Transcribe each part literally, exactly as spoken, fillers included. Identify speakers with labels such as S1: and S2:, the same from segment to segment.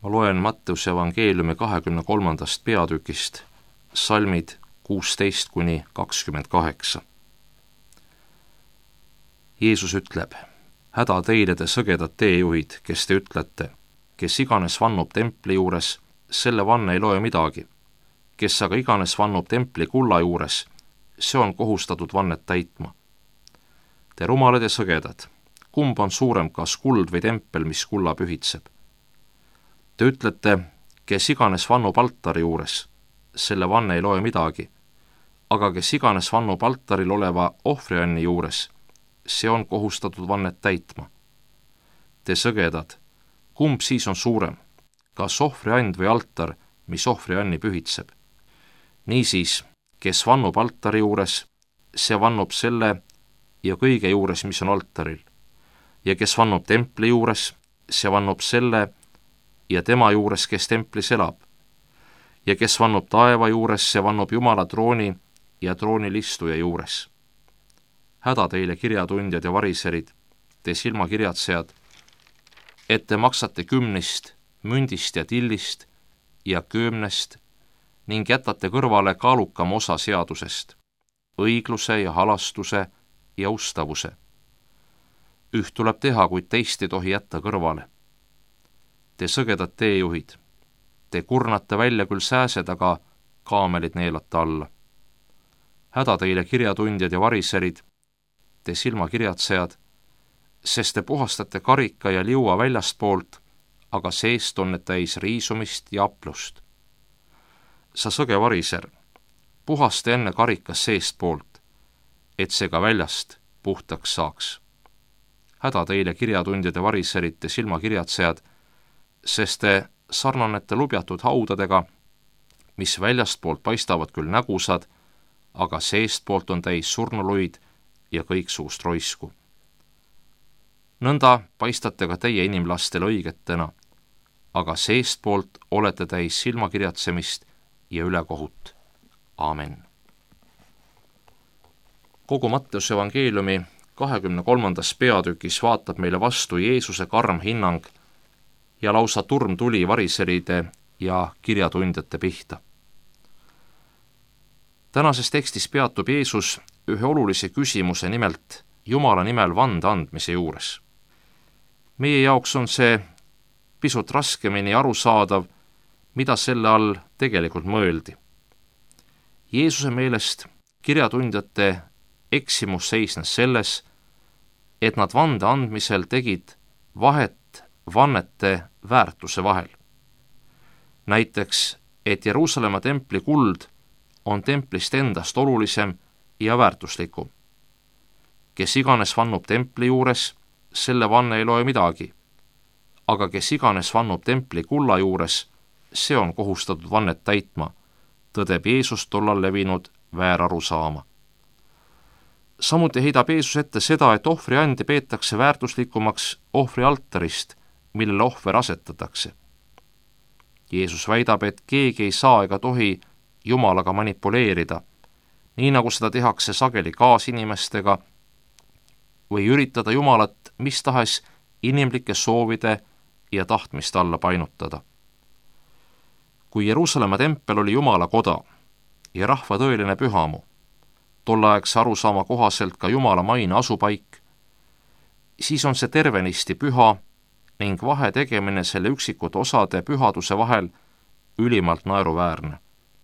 S1: ma loen Matteuse evangeeliumi kahekümne kolmandast peatükist salmid kuusteist kuni kakskümmend kaheksa. Jeesus ütleb: häda teile, te sõgedad teejuhid, kes te ütlete, kes iganes vannub templi juures, selle vanne ei loe midagi. Kes aga iganes vannub templi kulla juures, see on kohustatud vannet täitma. Te rumalad ja sõgedad, kumb on suurem, kas kuld või tempel, mis kulla pühitseb? Te ütlete, kes iganes vannub altari juures, selle vanne ei loe midagi, aga kes iganes vannub altaril oleva ohvrianni juures, see on kohustatud vannet täitma. Te sõgedad, kumb siis on suurem, kas ohvriand või altar, mis ohvrianni pühitseb? Niisiis, kes vannub altari juures, see vannub selle ja kõige juures, mis on altaril. Ja kes vannub templi juures, see vannub selle ja tema juures, kes templis elab. Ja kes vannub taeva juures, see vannub Jumala trooni ja troonil istuja juures. Häda teile, kirjatundjad ja variserid, te silmakirjatsejad, et te maksate kümnist, mündist ja tillist ja köömnest ning jätate kõrvale kaalukam osa seadusest, õigluse ja halastuse ja ustavuse. Üht tuleb teha, kuid teist ei tohi jätta kõrvale. Te sõgedad teejuhid, te kurnate välja küll sääsed, aga kaamelid neelate alla. Häda teile, kirjatundjad ja variserid, te silmakirjatsejad, sest te puhastate karika ja liua väljastpoolt, aga seest on need täis riisumist ja aplust. Sa sõge variser, puhasta enne karikas seestpoolt, et see ka väljast puhtaks saaks. Häda teile, kirjatundjad ja variserid, te silmakirjatsejad, sest te sarnanete lubjatud haudadega, mis väljastpoolt paistavad küll nägusad, aga seestpoolt on täis surnuluid ja kõiksuust roisku. Nõnda paistate ka teie inimlastele õigetena, aga seestpoolt olete täis silmakirjatsemist ja ülekohut. Aamen. Kogu Matteuse evangeeliumi kahekümne kolmandas peatükis vaatab meile vastu Jeesuse karm hinnang ja lausa turm tuli variseride ja kirjatundjate pihta. Tänases tekstis peatub Jeesus ühe olulise küsimuse, nimelt Jumala nimel vande andmise juures. Meie jaoks on see pisut raskemini arusaadav, mida selle all tegelikult mõeldi. Jeesuse meelest kirjatundjate eksimus seisnes selles, et nad vande andmisel tegid vahet vannete väärtuse vahel. Näiteks, et Jeruusalemma templi kuld on templist endast olulisem ja väärtuslikum. Kes iganes vannub templi juures, selle vanne ei loe midagi, aga kes iganes vannub templi kulla juures, see on kohustatud vannet täitma, tõdeb Jeesus tollal levinud väärarusaama. Samuti heidab Jeesus ette seda, et ohvriandi peetakse väärtuslikumaks ohvrialtarist, millele ohver asetatakse. Jeesus väidab, et keegi ei saa ega tohi Jumalaga manipuleerida, nii nagu seda tehakse sageli kaasinimestega, või üritada Jumalat mis tahes inimlike soovide ja tahtmist alla painutada. Kui Jeruusalemma tempel oli Jumala koda ja rahva tõeline pühamu, tolleaegse arusaama kohaselt ka Jumala maine asupaik, siis on see tervenisti püha ning vahe tegemine selle üksikute osade pühaduse vahel ülimalt naeruväärne.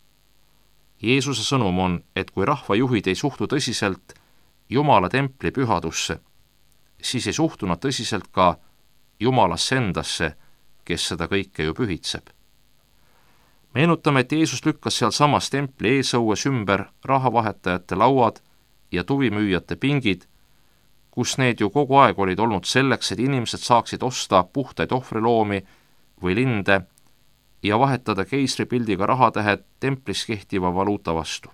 S1: Jeesuse sõnum on, et kui rahvajuhid ei suhtu tõsiselt Jumala templi pühadusse, siis ei suhtu nad tõsiselt ka Jumalasse endasse, kes seda kõike ju pühitseb. Meenutame, et Jeesus lükkas seal samas templi eesõues ümber rahavahetajate lauad ja tuvimüüjate pingid, kus need ju kogu aeg olid olnud selleks, et inimesed saaksid osta puhtaid ohvriloomi või linde ja vahetada keisripildiga rahatähed templis kehtiva valuuta vastu.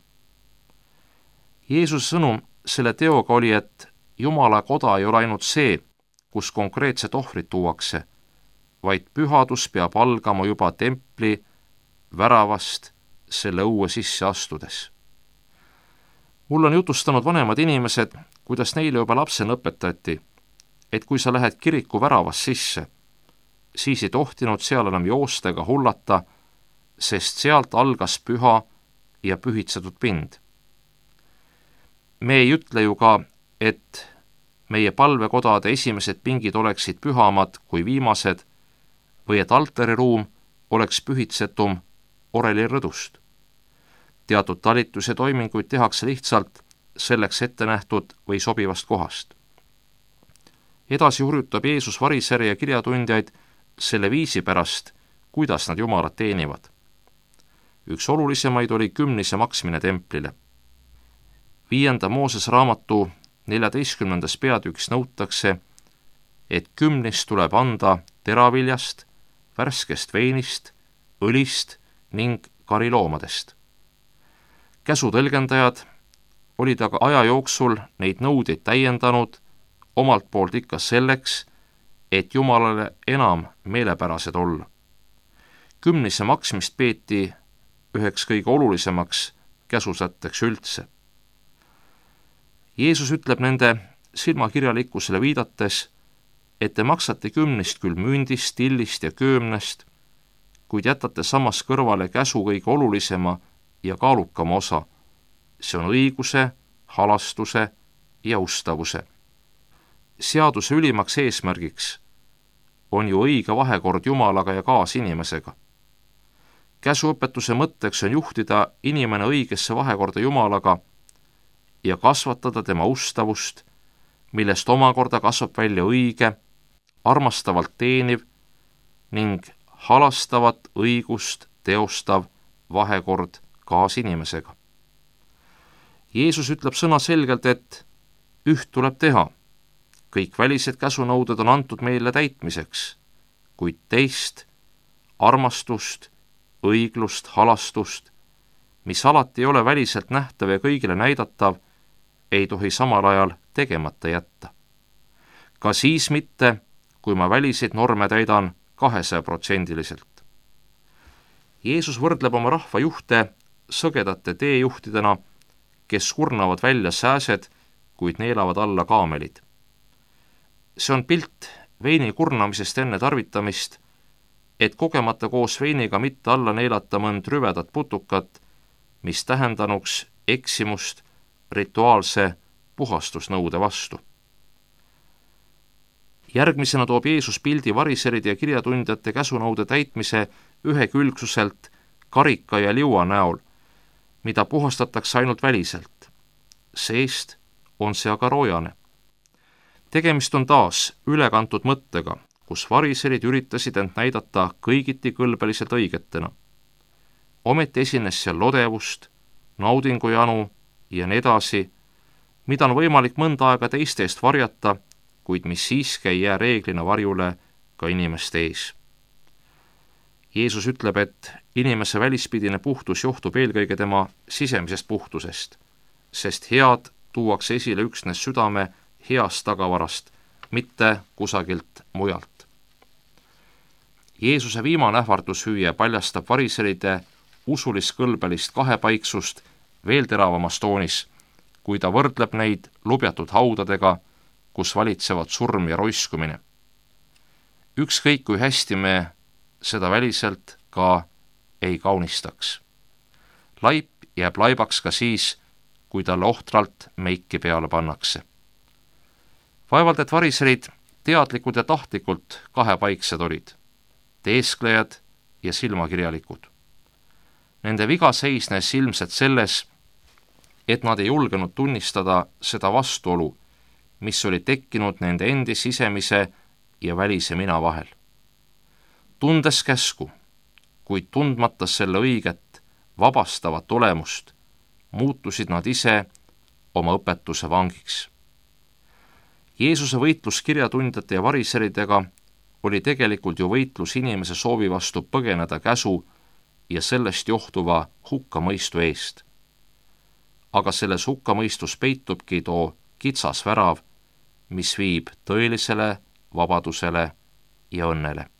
S1: Jeesuse sõnum selle teoga oli, et Jumala koda ei ole ainult see, kus konkreetset ohvrit tuuakse, vaid pühadus peab algama juba templi väravast selle õue sisse astudes. Mul on jutustanud vanemad inimesed, kuidas neile juba lapsena õpetati, et kui sa lähed kiriku väravast sisse, siis ei tohtinud seal enam joosta ega hullata, sest sealt algas püha ja pühitsetud pind. Me ei ütle ju ka, et meie palvekodade esimesed pingid oleksid pühamad kui viimased või et altariruum oleks pühitsetum orelirõdust. Teatud talitus ja toiminguid tehakse lihtsalt selleks ette nähtud või sobivast kohast. Edasi hurjutab Jeesus variseri ja kirjatundjaid selle viisi pärast, kuidas nad Jumalat teenivad. Üks olulisemaid oli kümnise maksmine templile. Viienda Mooses raamatu neljateistkümnendas peatükis nõutakse, et kümnis tuleb anda teraviljast, värskest veinist, õlist ning kariloomadest. Käsu tõlgendajad olid aga aja jooksul neid nõudeid täiendanud omalt poolt ikka selleks, et Jumalale enam meelepärased olla. Kümnise maksmist peeti üheks kõige olulisemaks käsusätteks üldse. Jeesus ütleb nende silmakirjalikkusele viidates, et te maksate kümnist küll mündist, tillist ja köömnest, kuid jätate samas kõrvale käsu kõige olulisema ja kaalukama osa. See on õiguse, halastuse ja ustavuse. Seaduse ülimaks eesmärgiks on ju õige vahekord Jumalaga ja kaasinimesega. Käsuõpetuse mõtteks on juhtida inimene õigesse vahekorda Jumalaga ja kasvatada tema ustavust, millest omakorda kasvab välja õige, armastavalt teeniv ning halastavat õigust teostav vahekord kaasinimesega. Jeesus ütleb sõnaselgelt, et üht tuleb teha. Kõik välised käsunõuded on antud meile täitmiseks, kuid teist, armastust, õiglust, halastust, mis alati ei ole väliselt nähtav ja kõigile näidatav, ei tohi samal ajal tegemata jätta. Ka siis mitte, kui ma väliseid norme täidan kahesajaprotsendiliselt. Jeesus võrdleb oma rahva juhte sõgedate teejuhtidena, kes kurnavad välja sääsed, kuid neelavad alla kaamelid. See on pilt veini kurnamisest enne tarvitamist, et kogemata koos veiniga mitte alla neelata mõnd rüvedat putukat, mis tähendanuks eksimust rituaalse puhastusnõude vastu. Järgmisena toob Jeesus pildi variseride ja kirjatundjate käsunõude täitmise ühekülgsuselt karika ja liua näol, mida puhastatakse ainult väliselt. Seest on see aga roojane. Tegemist on taas ülekantud mõttega, kus variserid üritasid end näidata kõigiti kõlbeliselt õigetena. Ometi esines seal lodevust, naudingujanu ja nii edasi, mida on võimalik mõnda aega teiste eest varjata, kuid mis siiski ei jää reeglina varjule ka inimeste ees. Jeesus ütleb, et inimese välispidine puhtus johtub eelkõige tema sisemisest puhtusest, sest head tuuakse esile üksnes südame heast tagavarast, mitte kusagilt mujalt. Jeesuse viimane ähvardushüüe paljastab variseride usuliskõlbelist kahepaiksust veel teravamas toonis, kui ta võrdleb neid lubjatud haudadega, kus valitsevad surm ja roiskumine. Ükskõik kui hästi me seda väliselt ka ei kaunistaks. Laip jääb laibaks ka siis, kui talle ohtralt meiki peale pannakse. Vaevalt, et variserid teadlikud ja tahtlikult kahepaiksed olid, teesklejad ja silmakirjalikud. Nende viga seisnes ilmselt selles, et nad ei julgenud tunnistada seda vastuolu, mis oli tekkinud nende endi sisemise ja välise mina vahel. Tundes käsku, kuid tundmata selle õiget, vabastavat olemust, muutusid nad ise oma õpetuse vangiks. Jeesuse võitlus kirjatundjate ja variseridega oli tegelikult ju võitlus inimese soovi vastu põgeneda käsu ja sellest johtuva hukkamõistu eest. Aga selles hukkamõistus peitubki too kitsas värav, mis viib tõelisele vabadusele ja õnnele.